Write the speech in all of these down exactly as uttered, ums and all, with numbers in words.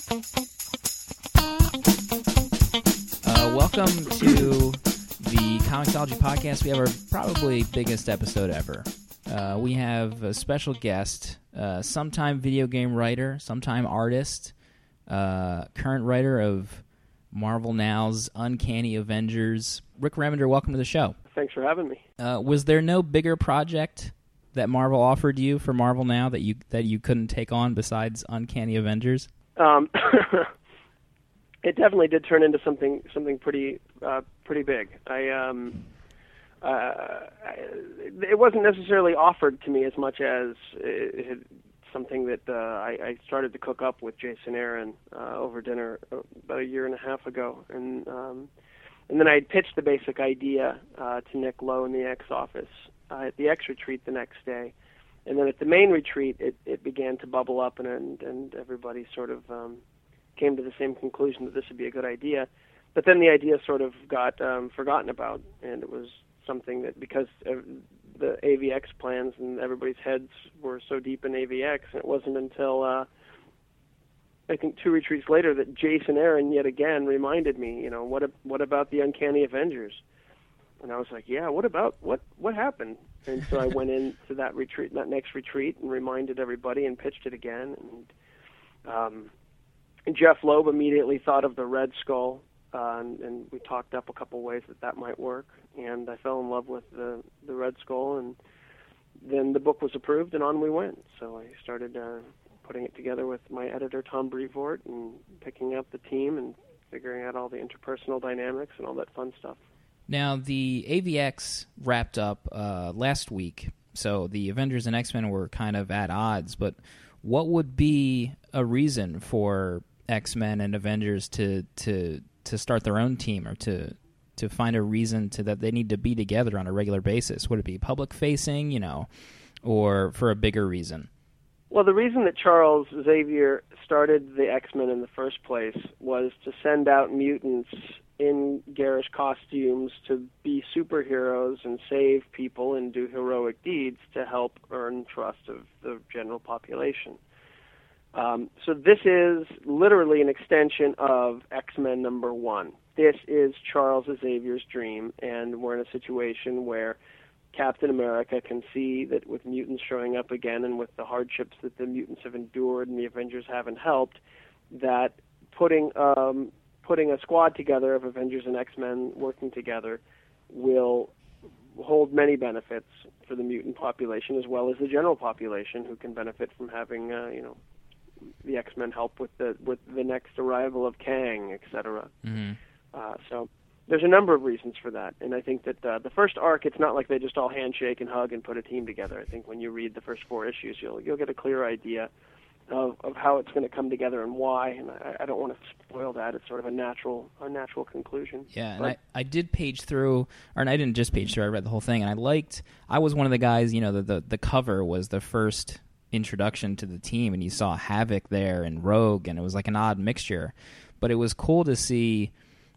Uh, welcome to the Comixology Podcast. We have our probably biggest episode ever. Uh, we have a special guest, uh, sometime video game writer, sometime artist, uh, current writer of Marvel Now's Uncanny Avengers. Rick Remender, welcome to the show. Thanks for having me. Uh, was there no bigger project that Marvel offered you for Marvel Now that you that you couldn't take on besides Uncanny Avengers? Um, it definitely did turn into something something pretty uh, pretty big. I um, uh, I, it wasn't necessarily offered to me as much as it, it had something that uh, I, I started to cook up with Jason Aaron uh, over dinner about a year and a half ago, and um, and then I had pitched the basic idea uh, to Nick Lowe in the X office uh, at the X retreat the next day, and then at the main retreat it, it began to bubble up, and and, and everybody sort of um, came to the same conclusion that this would be a good idea. But then the idea sort of got um, forgotten about, and it was something that, because the A V X plans and everybody's heads were so deep in A V X, and it wasn't until uh, I think two retreats later that Jason Aaron yet again reminded me, you know, what what about the Uncanny Avengers? And I was like, yeah, what about what what happened? And so I went into that retreat, that next retreat, and reminded everybody and pitched it again. And, um, and Jeff Loeb immediately thought of the Red Skull. Uh, and, and we talked up a couple ways that that might work, and I fell in love with the, the Red Skull, and then the book was approved, and on we went. So I started uh, putting it together with my editor, Tom Brevoort, and picking up the team and figuring out all the interpersonal dynamics and all that fun stuff. Now, the A V X wrapped up uh, last week, so the Avengers and X-Men were kind of at odds, but what would be a reason for X-Men and Avengers to to to start their own team, or to to find a reason to that they need to be together on a regular basis? Would it be public facing, you know, or for a bigger reason? Well, the reason that Charles Xavier started the X-Men in the first place was to send out mutants in garish costumes to be superheroes and save people and do heroic deeds to help earn trust of the general population. Um, so this is literally an extension of X-Men number one. This is Charles Xavier's dream, and we're in a situation where Captain America can see that with mutants showing up again, and with the hardships that the mutants have endured and the Avengers haven't helped, that putting um, putting a squad together of Avengers and X-Men working together will hold many benefits for the mutant population as well as the general population, who can benefit from having uh, you know the X-Men help with the with the next arrival of Kang, et cetera. Mm-hmm. Uh, so there's a number of reasons for that, and I think that uh, the first arc, it's not like they just all handshake and hug and put a team together. I think when you read the first four issues, you'll you'll get a clear idea of, of how it's going to come together and why. And I, I don't want to spoil that. It's sort of a natural a natural conclusion. Yeah, and but, I, I did page through, or I didn't just page through. I read the whole thing, and I liked. I was one of the guys. You know, the the, the cover was the first introduction to the team, and you saw Havoc there and Rogue, and it was like an odd mixture, but it was cool to see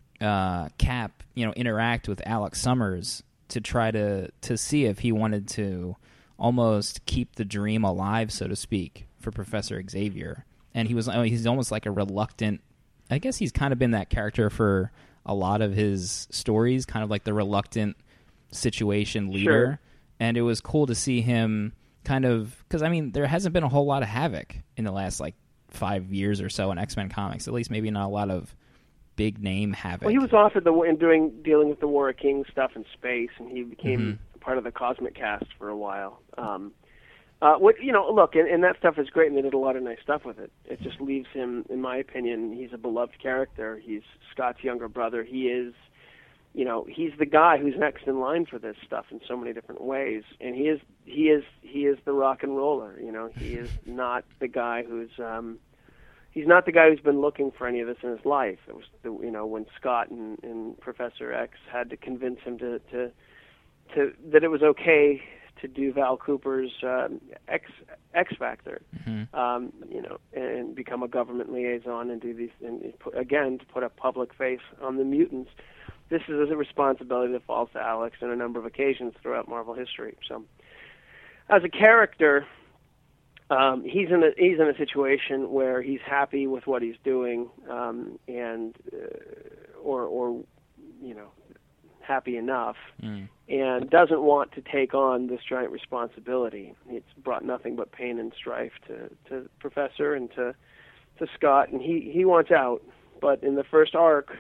uh, Cap, you know, interact with Alex Summers to try to to see if he wanted to almost keep the dream alive, so to speak, for Professor Xavier. And he was, I mean, he's almost like a reluctant. I guess he's kind of been that character for a lot of his stories, kind of like the reluctant situation leader. Sure. And it was cool to see him kind of, because I mean, there hasn't been a whole lot of Havoc in the last like five years or so in X-Men comics. At least maybe not a lot of big name Havoc. Well, he was off at the in doing dealing with the War of Kings stuff in space, and he became mm-hmm. part of the Cosmic Cast for a while. Um, uh, what you know, look, and, and that stuff is great, and they did a lot of nice stuff with it. It just leaves him, in my opinion, he's a beloved character. He's Scott's younger brother. He is. You know, he's the guy who's next in line for this stuff in so many different ways, and he is he is he is the rock and roller. You know, he is not the guy who's um, he's not the guy who's been looking for any of this in his life. It was the, you know, when Scott and, and Professor X had to convince him to, to to that it was okay to do Val Cooper's um, X X Factor, mm-hmm. um, you know, and become a government liaison and do these, and put, again to put a public face on the mutants. This is a responsibility that falls to Alex on a number of occasions throughout Marvel history. So, as a character, um, he's in a he's in a situation where he's happy with what he's doing, um, and uh, or or you know happy enough, mm. and doesn't want to take on this giant responsibility. It's brought nothing but pain and strife to to Professor and to to Scott, and he he wants out. But in the first arc,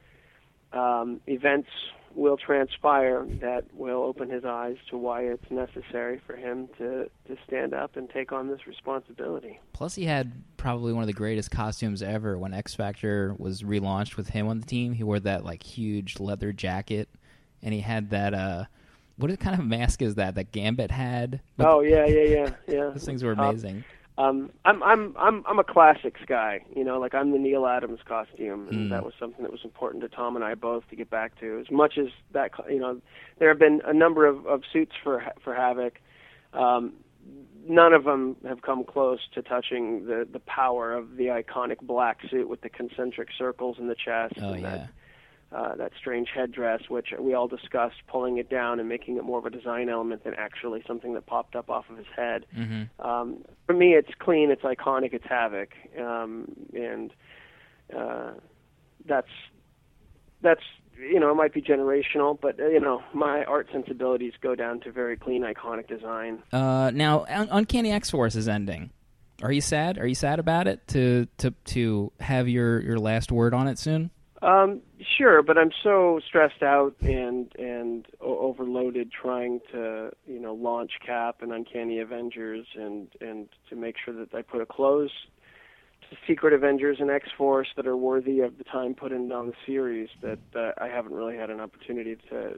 um, events will transpire that will open his eyes to why it's necessary for him to, to stand up and take on this responsibility. Plus, he had probably one of the greatest costumes ever when X Factor was relaunched with him on the team. He wore that like huge leather jacket, and he had that uh, what kind of mask is that that Gambit had? Oh yeah, yeah, yeah, yeah. Those things were amazing. Um, Um, I'm I'm I'm I'm a classics guy, you know, like I'm the Neil Adams costume, and mm. that was something that was important to Tom and I both to get back to. As much as that, you know, there have been a number of, of suits for for Havoc. Um, none of them have come close to touching the the power of the iconic black suit with the concentric circles in the chest. Oh and yeah. That, Uh, that strange headdress, which we all discussed, pulling it down and making it more of a design element than actually something that popped up off of his head. Mm-hmm. Um, for me, it's clean, it's iconic, it's Havoc, um, and uh, that's that's you know it might be generational, but uh, you know my art sensibilities go down to very clean, iconic design. Uh, now, Un- Uncanny X-Force is ending. Are you sad? Are you sad about it? To to to have your, your last word on it soon? Um, sure, but I'm so stressed out and and o- overloaded trying to you know launch Cap and Uncanny Avengers and and to make sure that I put a close to Secret Avengers and X-Force that are worthy of the time put in on the series that uh, I haven't really had an opportunity to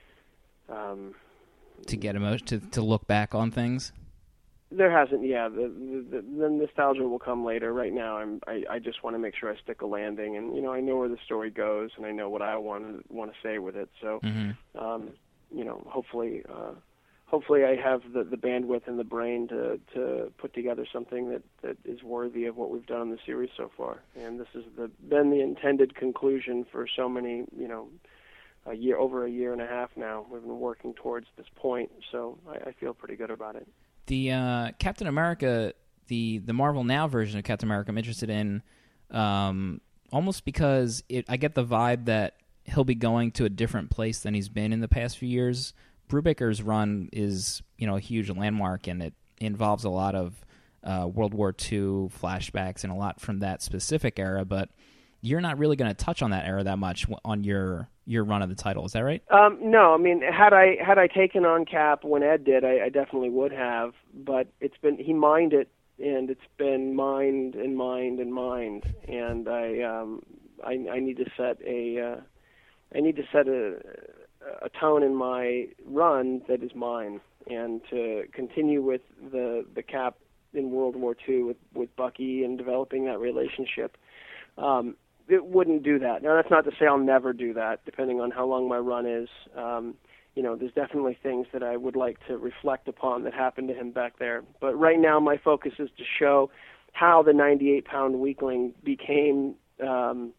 um, to get emotion to to look back on things. There hasn't, yeah. The, the the nostalgia will come later. Right now, I'm I, I just want to make sure I stick a landing, and you know I know where the story goes, and I know what I want to want to say with it. So, mm-hmm. um, you know, hopefully, uh, hopefully I have the, the bandwidth and the brain to, to put together something that, that is worthy of what we've done in the series so far. And this has the, been the intended conclusion for so many, you know, a year over a year and a half now. We've been working towards this point, so I, I feel pretty good about it. The uh, Captain America, the the Marvel Now version of Captain America, I'm interested in, um, almost because it, I get the vibe that he'll be going to a different place than he's been in the past few years. Brubaker's run is, you know, a huge landmark, and it involves a lot of uh, World War Two flashbacks and a lot from that specific era. But you're not really going to touch on that era that much on your your run of the title. Is that right? Um, no, I mean, had I had I taken on Cap when Ed did, I, I definitely would have. But it's been he mined it, and it's been mined and mined and mined, and I um, I, I need to set a uh, I need to set a a tone in my run that is mine, and to continue with the the Cap in World War Two with with Bucky and developing that relationship. Um, it wouldn't do that. Now, that's not to say I'll never do that, depending on how long my run is. Um, you know, there's definitely things that I would like to reflect upon that happened to him back there. But right now, my focus is to show how the ninety-eight pound weakling became um,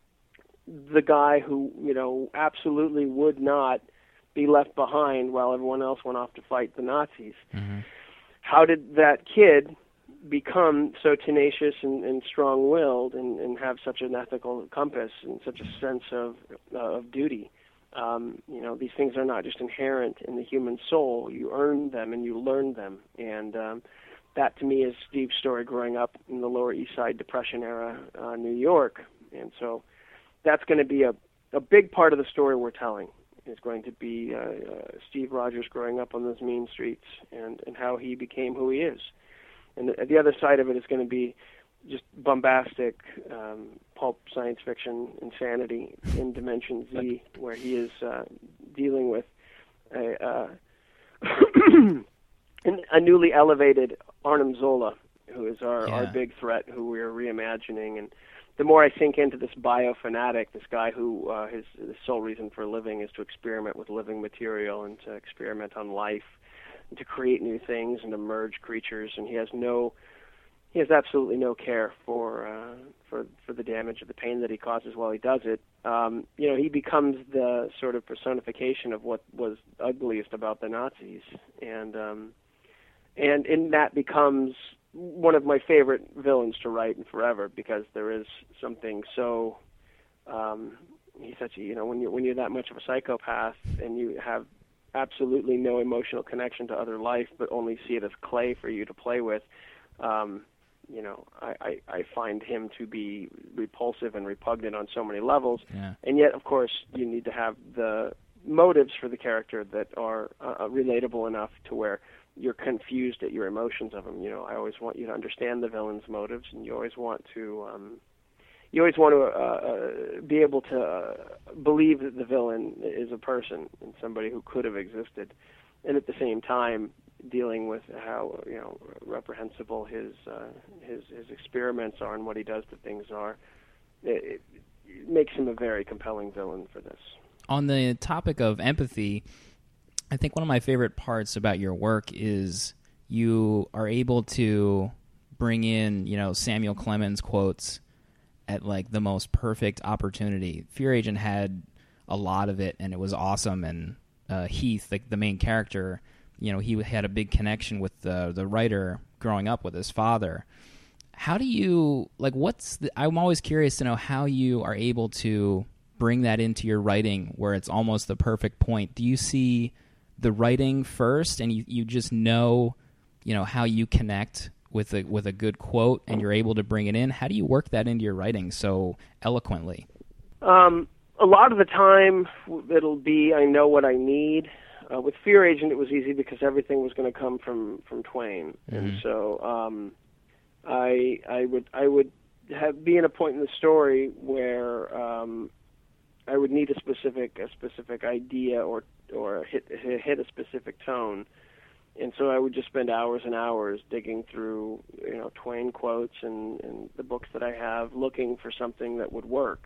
the guy who, you know, absolutely would not be left behind while everyone else went off to fight the Nazis. Mm-hmm. How did that kid become so tenacious and, and strong-willed and, and have such an ethical compass and such a sense of uh, of duty? Um, you know, these things are not just inherent in the human soul. You earn them and you learn them. And um, that, to me, is Steve's story growing up in the Lower East Side Depression era uh, New York. And so that's going to be a, a big part of the story we're telling. Is going to be uh, uh, Steve Rogers growing up on those mean streets and, and how he became who he is. And the, the other side of it is going to be just bombastic um, pulp science fiction insanity in Dimension Z, where he is uh, dealing with a, uh, a newly elevated Arnim Zola, who is our, yeah. our big threat, who we are reimagining. And the more I sink into this biofanatic, this guy who uh, his, his sole reason for living is to experiment with living material and to experiment on life, and to create new things and to merge creatures, and he has no, he has absolutely no care for uh, for for the damage or the pain that he causes while he does it. Um, you know, he becomes the sort of personification of what was ugliest about the Nazis, and um, and in that becomes one of my favorite villains to write in forever, because there is something so. Um, he's such a, you know, when you're when you're that much of a psychopath and you have absolutely no emotional connection to other life, but only see it as clay for you to play with. Um, you know, I, I, I find him to be repulsive and repugnant on so many levels. Yeah. And yet, of course, you need to have the motives for the character that are uh, relatable enough to where you're confused at your emotions of him. You know, I always want you to understand the villain's motives, and you always want to um, you always want to uh, uh, be able to uh, believe that the villain is a person and somebody who could have existed, and at the same time dealing with how, you know, reprehensible his uh, his his experiments are and what he does to things are. It, it makes him a very compelling villain for this. On the topic of empathy, I think one of my favorite parts about your work is you are able to bring in, you know, Samuel Clemens quotes at like the most perfect opportunity. Fear Agent had a lot of it, and it was awesome. And uh, Heath, like the main character, you know, he had a big connection with the the writer growing up with his father. How do you, like, what's the, I'm always curious to know how you are able to bring that into your writing where it's almost the perfect point. Do you see the writing first and you, you just know, you know, how you connect with a with a good quote and you're able to bring it in? How do you work that into your writing so eloquently? Um, a lot of the time it'll be I know what I need. Uh, with Fear Agent, it was easy because everything was going to come from, from Twain, mm-hmm. and so um, I I would I would have be in a point in the story where um, I would need a specific a specific idea or or hit hit a specific tone, and so I would just spend hours and hours digging through, you know, Twain quotes and, and the books that I have, looking for something that would work.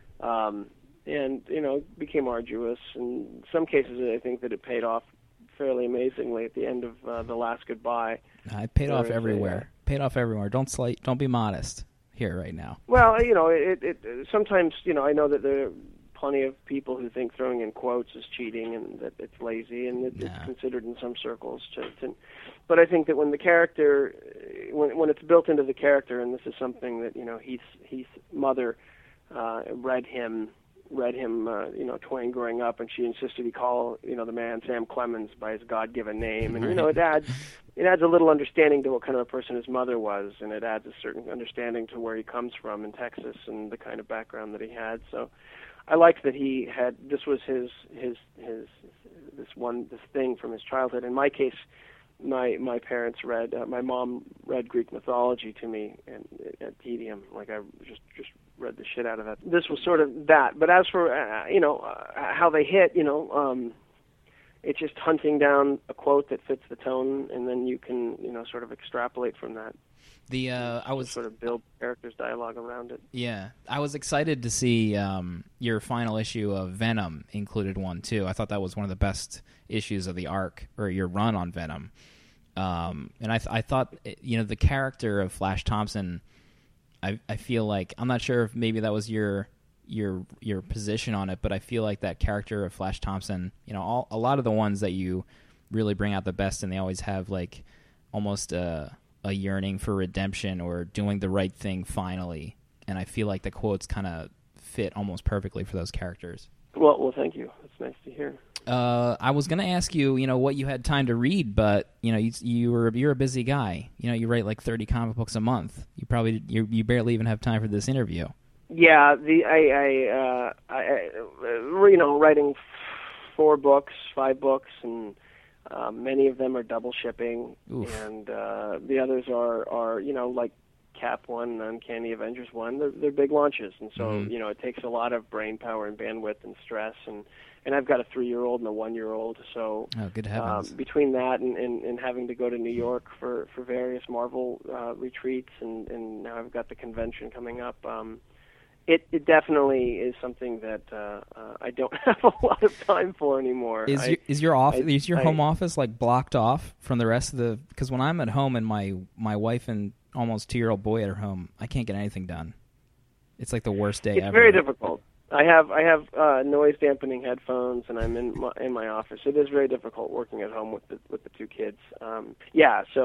Um, and, you know, it became arduous. In some cases, I think that it paid off fairly amazingly at the end of uh, The Last Goodbye. Uh, it paid off everywhere. A, uh, paid off everywhere. Don't slight, don't be modest here right now. Well, you know, it, it sometimes, you know, I know that there are plenty of people who think throwing in quotes is cheating and that it's lazy, and it, nah. it's considered in some circles. To, to, but I think that when the character, when when it's built into the character, and this is something that, you know, Heath's, Heath's mother uh, read him, read him, uh, you know, Twain growing up, and she insisted he call, you know, the man Sam Clemens by his God-given name, and you know, it adds it adds a little understanding to what kind of a person his mother was, and it adds a certain understanding to where he comes from in Texas and the kind of background that he had. So I liked that he had, this was his, his, his, this one, this thing from his childhood. In my case, my, my parents read, uh, my mom read Greek mythology to me and, at tedium. Like I just, just read the shit out of that. This was sort of that. But as for, uh, you know, uh, how they hit, you know, um, it's just hunting down a quote that fits the tone, and then you can, you know, sort of extrapolate from that. The uh, I was sort of build characters' dialogue around it. Yeah, I was excited to see um, your final issue of Venom included one too. I thought that was one of the best issues of the arc, or your run on Venom. Um, and I, th- I thought, you know, the character of Flash Thompson. I, I feel like, I'm not sure if maybe that was your your your position on it, but I feel like that character of Flash Thompson, you know, all, a lot of the ones that you really bring out the best, and they always have like almost a. a yearning for redemption or doing the right thing finally, and I feel like the quotes kind of fit almost perfectly for those characters. Well, well, thank you. That's nice to hear. Uh, I was going to ask you, you know, what you had time to read, but you know, you, you were you're a busy guy. You know, you write like thirty comic books a month. You probably you you barely even have time for this interview. Yeah, the I I, uh, I, I you know, writing four books, five books, and. Uh, many of them are double shipping, Oof. and uh, the others are, are, you know, like Cap one, Uncanny Avengers one. They're, they're big launches, and so mm-hmm. you know, it takes a lot of brain power and bandwidth and stress. And, and I've got a three-year-old and a one-year-old, so oh, good heavens. Um, between that and, and, and having to go to New York for, for various Marvel uh, retreats, and, and now I've got the convention coming up. Um, It, it definitely is something that uh, uh, I don't have a lot of time for anymore. Is I, your is your office I, is your I, home office like blocked off from the rest of the? Because when I'm at home and my my wife and almost two year old boy are home, I can't get anything done. It's like the worst day it's ever. It's very difficult. I have I have uh, noise dampening headphones, and I'm in my, in my office. It is very difficult working at home with the with the two kids. Um, yeah, so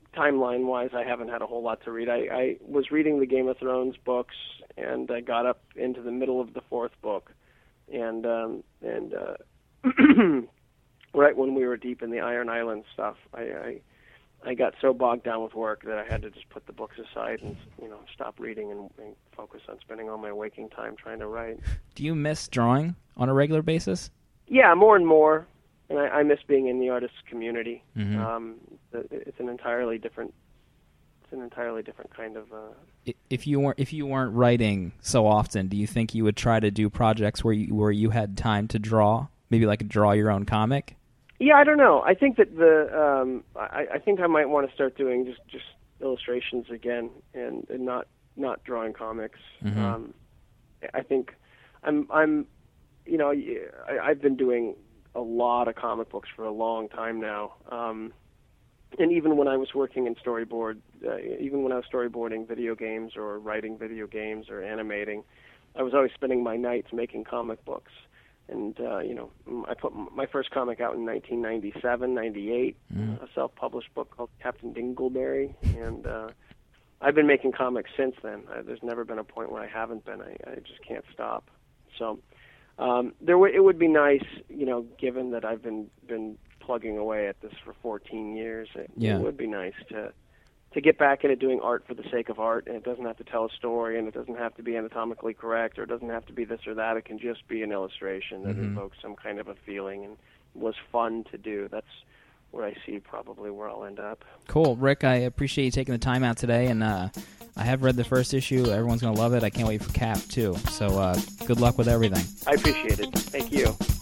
timeline-wise, I haven't had a whole lot to read. I, I was reading the Game of Thrones books, and I got up into the middle of the fourth book, and um, and uh, right when we were deep in the Iron Island stuff, I, I I got so bogged down with work that I had to just put the books aside and, you know, stop reading and, and focus on spending all my waking time trying to write. Do you miss drawing on a regular basis? Yeah, more and more. And I, I miss being in the artist community. Mm-hmm. Um, it's an entirely different. It's an entirely different kind of. Uh, if you weren't if you weren't writing so often, do you think you would try to do projects where you where you had time to draw? Maybe like draw your own comic. Yeah, I don't know. I think that the um, I, I think I might want to start doing just, just illustrations again and, and not not drawing comics. Mm-hmm. Um, I think I'm I'm you know I, I've been doing a lot of comic books for a long time now, um, and even when I was working in storyboard, uh, even when I was storyboarding video games or writing video games or animating, I was always spending my nights making comic books. And, uh, you know, I put my first comic out in nineteen ninety-seven, ninety-eight, mm. a self-published book called Captain Dingleberry. And uh, I've been making comics since then. I, there's never been a point where I haven't been. I, I just can't stop. So um, there w- it would be nice, you know, given that I've been, been plugging away at this for fourteen years, it, yeah. it would be nice to to get back into doing art for the sake of art, and it doesn't have to tell a story, and it doesn't have to be anatomically correct, or it doesn't have to be this or that. It can just be an illustration that mm-hmm. invokes some kind of a feeling and was fun to do. That's where I see probably where I'll end up. Cool. Rick, I appreciate you taking the time out today, and uh, I have read the first issue. Everyone's going to love it. I can't wait for Cap, too. So uh, good luck with everything. I appreciate it. Thank you.